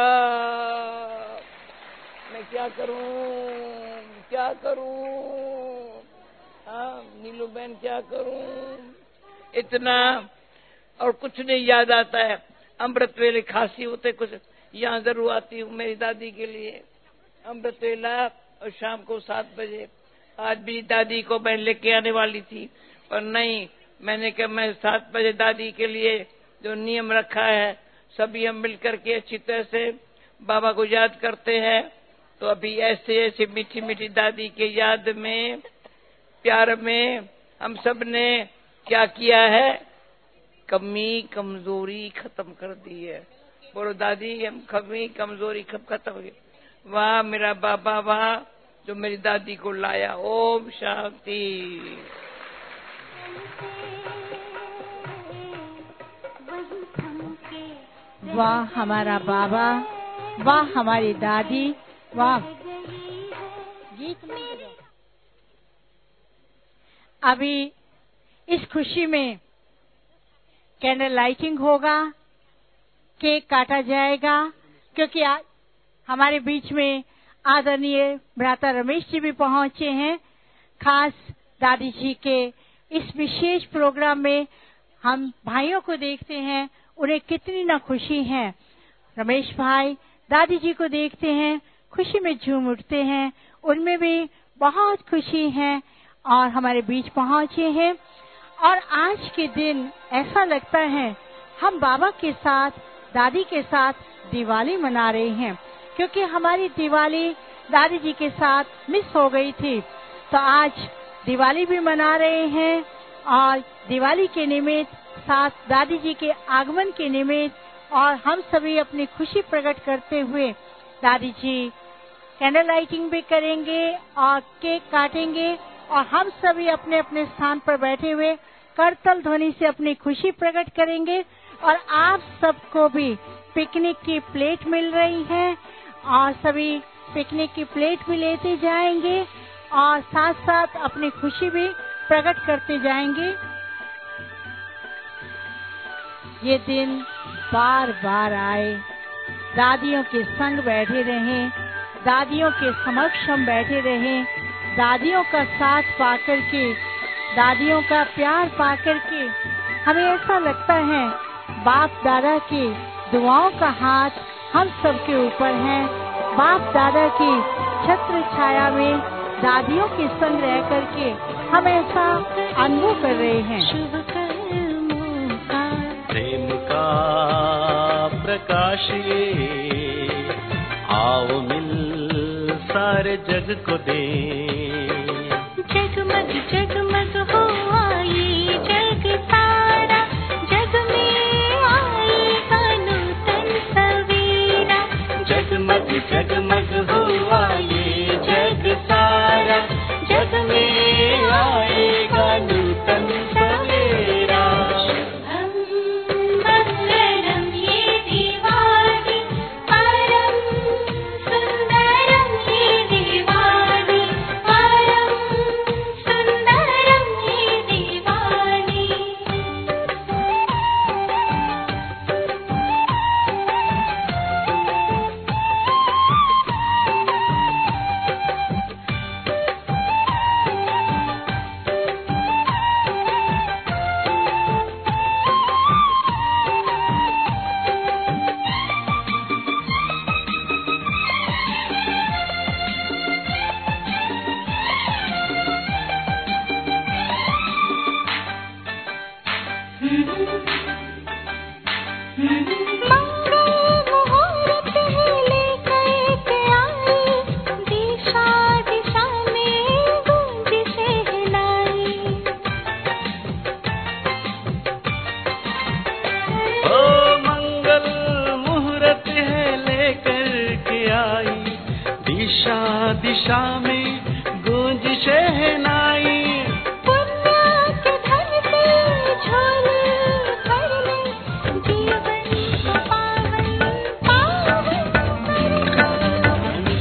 मैं क्या करूं, क्या करूं। हाँ नीलू बहन क्या करूं, इतना और कुछ नहीं याद आता है। अमृत वेले खांसी होते कुछ यहाँ जरूर आती हूँ मेरी दादी के लिए, अमृत वेला और शाम को सात बजे। आज भी दादी को मैं लेके आने वाली थी, और नहीं, मैंने कहा मैं सात बजे दादी के लिए जो नियम रखा है सभी हम मिलकर के अच्छी तरह से बाबा को याद करते हैं। तो अभी ऐसे ऐसे मीठी मीठी दादी के याद में, प्यार में हम सब ने क्या किया है, कमी कमजोरी खत्म कर दी है। बोलो दादी, हम कमी कमजोरी खत्म हो गई। वाह मेरा बाबा, वाह जो मेरी दादी को लाया। ओम शांति। वाह हमारा बाबा, वाह हमारी दादी, वाह। गीत में अभी इस खुशी में कैंडल लाइटिंग होगा, केक काटा जाएगा, क्योंकि आज हमारे बीच में आदरणीय भ्राता रमेश जी भी पहुंचे हैं। खास दादी जी के इस विशेष प्रोग्राम में हम भाइयों को देखते हैं, उन्हें कितनी ना खुशी है। रमेश भाई दादी जी को देखते हैं, खुशी में झूम उठते हैं, उनमें भी बहुत खुशी है और हमारे बीच पहुंचे हैं। और आज के दिन ऐसा लगता है हम बाबा के साथ, दादी के साथ दिवाली मना रहे हैं, क्योंकि हमारी दिवाली दादी जी के साथ मिस हो गई थी। तो आज दिवाली भी मना रहे हैं, और दिवाली के निमित्त, साथ दादी जी के आगमन के निमित्त, और हम सभी अपनी खुशी प्रकट करते हुए दादी जी कैंडल लाइटिंग भी करेंगे और केक काटेंगे, और हम सभी अपने अपने स्थान पर बैठे हुए करतल ध्वनि से अपनी खुशी प्रकट करेंगे। और आप सबको भी पिकनिक की प्लेट मिल रही है, और सभी पिकनिक की प्लेट भी लेते जाएंगे, और साथ साथ अपनी खुशी भी प्रकट करते जाएंगे। ये दिन बार बार आए, दादियों के संग बैठे रहें, दादियों के समक्ष हम बैठे रहें, दादियों का साथ पाकर के, दादियों का प्यार पाकर के हमें ऐसा लगता है बाप दादा की दुआओं का हाथ हम सबके ऊपर है। बाप दादा की छत्र छाया में दादियों के संग रह करके हम ऐसा अनुभव कर रहे हैं। शुभ कर्मों का प्रेम का प्रकाश ये, आओ मिल सारे जग को दे। जगमग जगमग हो ये जग सारा, जग में आएगा नूतन सवेरा। जगमग जगमग हुआ ये जग सारा, जग में आएगा नूतन सवेरा। हम मंगलम ये दिवाली, परम सुंदरम ये दिवाली, परम सुंदरम ये दिवाली। मंगल मुहूर्त है लेकर के आई, दिशा दिशा में गूंज शहनाई। पुण्य के धन से झोली भर ले, जीवन को पावन पावन कर।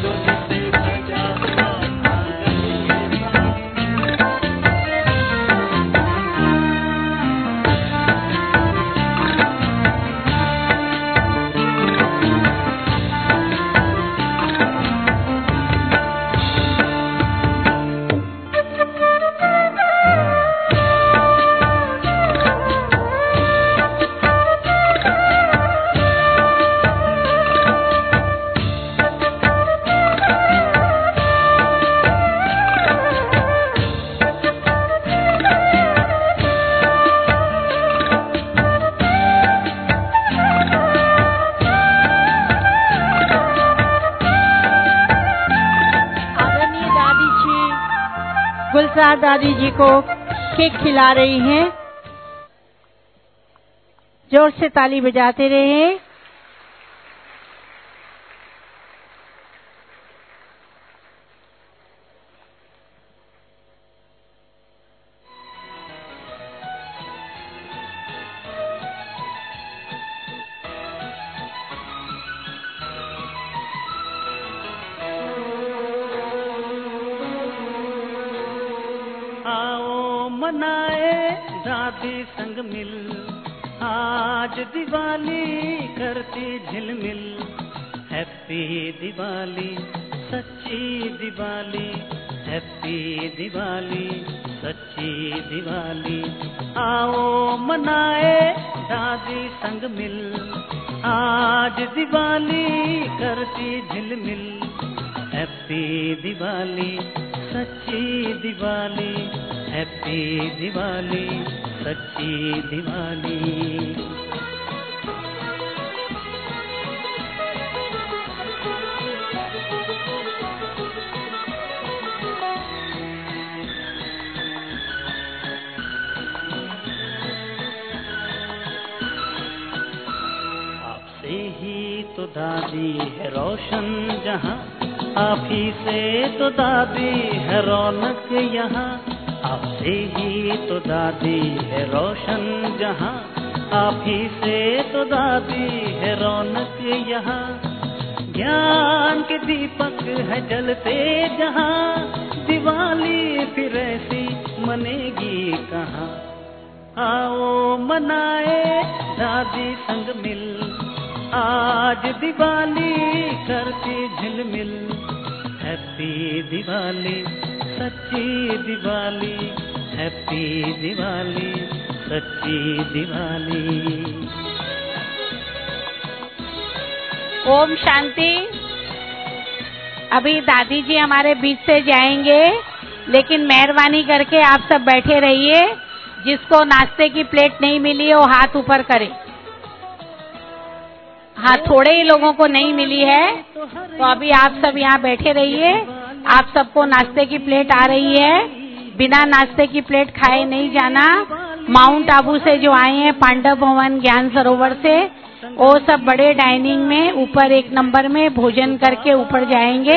आदरणीय दादी जी गुलजार दादी जी को केक खिला रही हैं। जोर से ताली बजाते रहे। आओ मनाए दादी संग मिल, आज दिवाली करती झिलमिल। हैप्पी दिवाली सच्ची दिवाली, हैप्पी दिवाली सच्ची दिवाली। आओ मनाए दादी संग मिल, आज दिवाली करती झिलमिल। हैप्पी दिवाली सच्ची दिवाली, हैप्पी दिवाली सच्ची दिवाली। आपसे ही तो दादी है रोशन जहां, आप ही से तो दादी है रौनक यहाँ। आपसे ही तो दादी है रोशन जहां, आप ही से तो दादी है रौनक यहाँ। ज्ञान के दीपक है जलते जहां, दिवाली फिर ऐसी मनेगी कहाँ। आओ मनाए दादी संग मिल, आज दिवाली करती झिलमिल। हैप्पी दिवाली सच्ची दिवाली, हैप्पी दिवाली, सच्ची दिवाली। ओम शांति। अभी दादी जी हमारे बीच से जाएंगे, लेकिन मेहरबानी करके आप सब बैठे रहिए। जिसको नाश्ते की प्लेट नहीं मिली है वो हाथ ऊपर करे। हाँ, थोड़े ही लोगों को नहीं मिली है, तो अभी आप सब यहाँ बैठे रहिए। आप सबको नाश्ते की प्लेट आ रही है, बिना नाश्ते की प्लेट खाए नहीं जाना। माउंट आबू से जो आए हैं, पांडव भवन ज्ञान सरोवर से, वो सब बड़े डाइनिंग में ऊपर एक नंबर में भोजन करके ऊपर जाएंगे।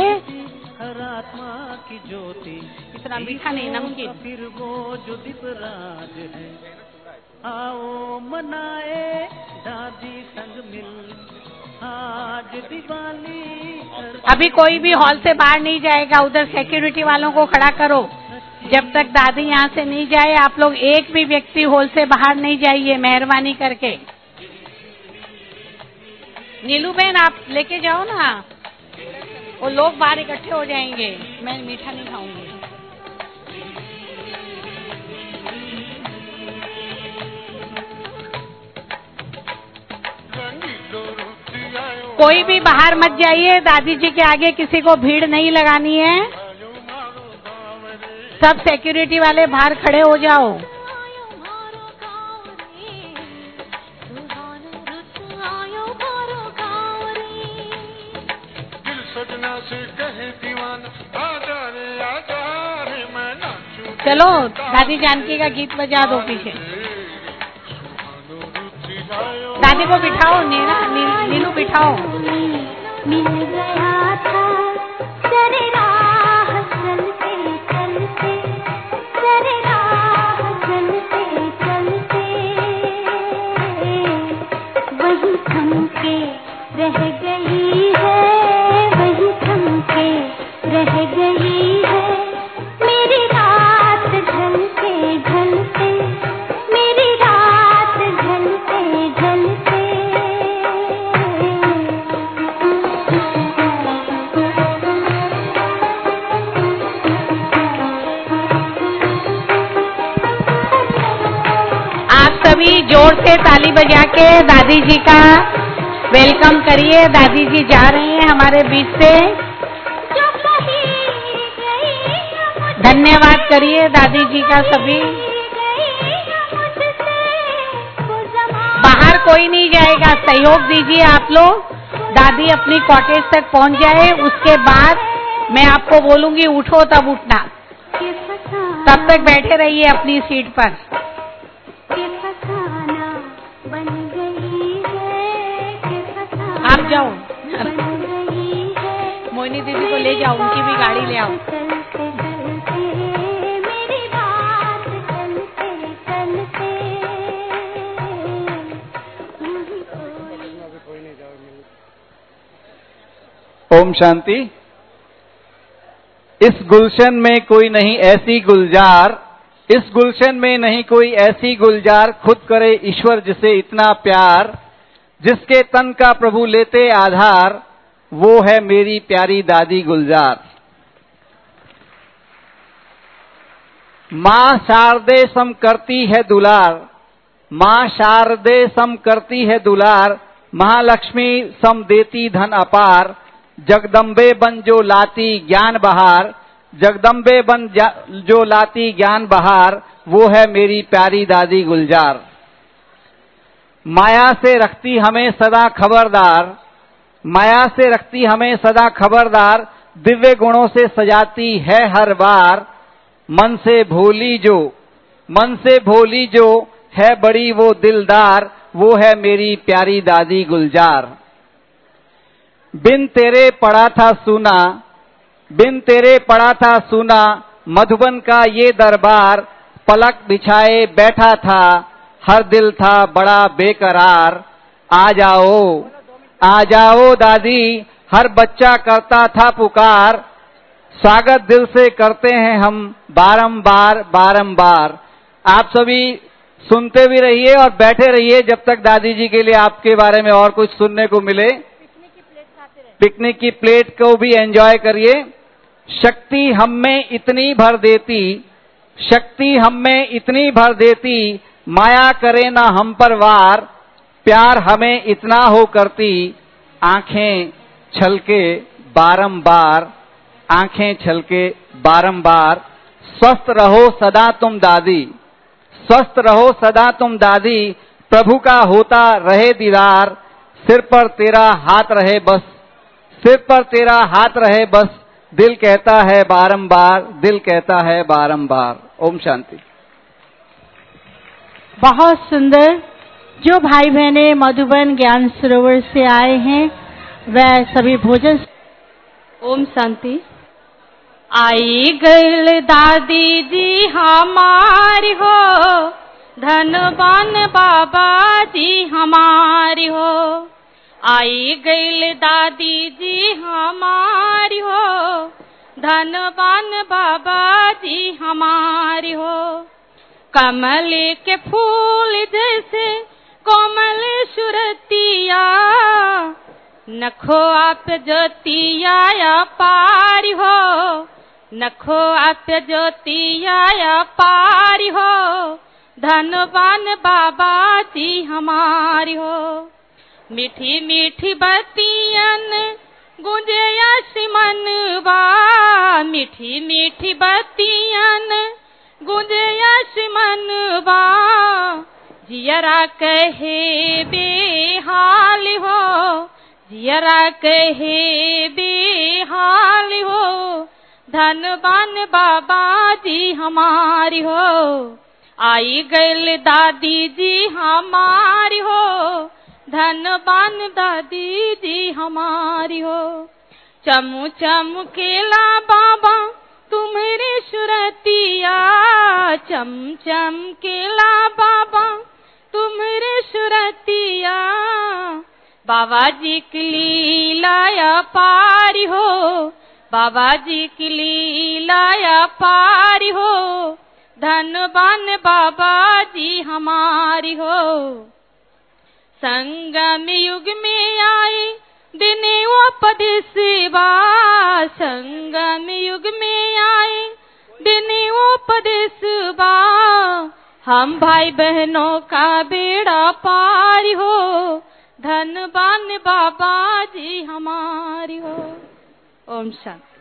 इतना मीठा नहीं, नमकीन। फिर वो जो दीपराज है, आओ मनाए दादी संग मिल आज दिवाली। अभी कोई भी हॉल से बाहर नहीं जाएगा, उधर सिक्योरिटी वालों को खड़ा करो। जब तक दादी यहाँ से नहीं जाए, आप लोग एक भी व्यक्ति हॉल से बाहर नहीं जाइए, मेहरबानी करके। नीलू बहन, आप लेके जाओ ना, वो लोग बाहर इकट्ठे हो जाएंगे। मैं मीठा नहीं खाऊंगी। कोई भी बाहर मत जाइए, दादी जी के आगे किसी को भीड़ नहीं लगानी है। सब सिक्योरिटी वाले बाहर खड़े हो जाओ। चलो, दादी जानकी का गीत बजा दो पीछे। दादी को बिठाओ, नीना नी, नीलू बिठाओ। मिल गया था तेरे राह चलते चलते, तेरे राह चलते चलते, वही थम के रह गई है, वही थम के रह गई है मेरी रात ढलते ढलते, मेरी रात ढलते ढलते। आप सभी जोर से ताली बजा के दादी जी का वेलकम करिए। दादी जी जा रही हैं हमारे बीच से। धन्यवाद करिए दादी जी का सभी। बाहर कोई नहीं जाएगा, सहयोग दीजिए आप लोग। दादी अपनी कॉटेज तक पहुंच जाए, उसके बाद मैं आपको बोलूंगी उठो, तब उठना। तब तक बैठे रहिए अपनी सीट पर। आप जाओ, मोहिनी दीदी को ले जाओ, उनकी भी गाड़ी ले आओ। ओम शांति। इस गुलशन में कोई नहीं ऐसी गुलजार, इस गुलशन में नहीं कोई ऐसी गुलजार, खुद करे ईश्वर जिसे इतना प्यार, जिसके तन का प्रभु लेते आधार, वो है मेरी प्यारी दादी गुलजार। माँ शारदे सम करती है दुलार, माँ शारदे सम करती है दुलार, महालक्ष्मी सम देती धन अपार, जगदम्बे बन जो लाती ज्ञान बहार, जगदम्बे बन जो लाती ज्ञान बहार, वो है मेरी प्यारी दादी गुलजार। माया से रखती हमें सदा खबरदार, माया से रखती हमें सदा खबरदार, दिव्य गुणों से सजाती है हर बार, मन से भोली जो, मन से भोली जो है बड़ी वो दिलदार, वो है मेरी प्यारी दादी गुलजार। बिन तेरे पड़ा था सुना, बिन तेरे पड़ा था सुना, मधुबन का ये दरबार, पलक बिछाए बैठा था, हर दिल था बड़ा बेकरार। आ जाओ, आ जाओ दादी, हर बच्चा करता था पुकार, स्वागत दिल से करते हैं हम बारंबार बारंबार। आप सभी सुनते भी रहिए और बैठे रहिए जब तक दादी जी के लिए आपके बारे में और कुछ सुनने को मिले। पिकनिक की प्लेट को भी एंजॉय करिए। शक्ति हम में इतनी भर देती, शक्ति हम में इतनी भर देती, माया करे ना हम पर वार, प्यार हमें इतना हो करती, आंखें छलके बारंबार, आंखें छलके बारंबार। स्वस्थ रहो सदा तुम दादी, स्वस्थ रहो सदा तुम दादी, प्रभु का होता रहे दीदार, सिर पर तेरा हाथ रहे बस, सिर पर तेरा हाथ रहे बस, दिल कहता है बारंबार, दिल कहता है बारंबार। ओम शांति। बहुत सुंदर। जो भाई बहने मधुबन ज्ञान सरोवर से आए हैं वह सभी भोजन। ओम शांति। आई गईल दादी जी हमारी हो, धनवान बाबा जी हमारी हो। आई गईल दादी जी हमारी हो, धनवान बाबा जी हमारी हो। कमल के फूल जैसे कोमल सुरतिया, नखो आप ज्योतिया पारी हो, नखो आप ज्योतिया पारी हो, धनवान बाबा जी हमारी हो। मीठी मीठी बतियन गूंजे आसमनवा, मीठी मीठी बतियन गूंजे आसमनवा, जियरा कहे बेहाल हो, जियरा कहे बेहाल हो, धनवान बाबा जी हमारी हो। आई गईल दादी जी हमारी हो, धनवान दादी जी हमारी हो। चमू चमू केला बाबा तुम्हारी सुरतिया, चम चम केला बाबा तुम्हारी सुरतिया, बाबा जी की लीला पारी हो, बाबा जी की लीला पारी हो, धनवान बाबा जी हमारी हो। संगम युग में आए दिन उपदेशवा, संगम युग में आए दिन उपदेशवा, हम भाई बहनों का बेड़ा पार हो, धनवान बाबा जी हमारी हो। ओम शांति।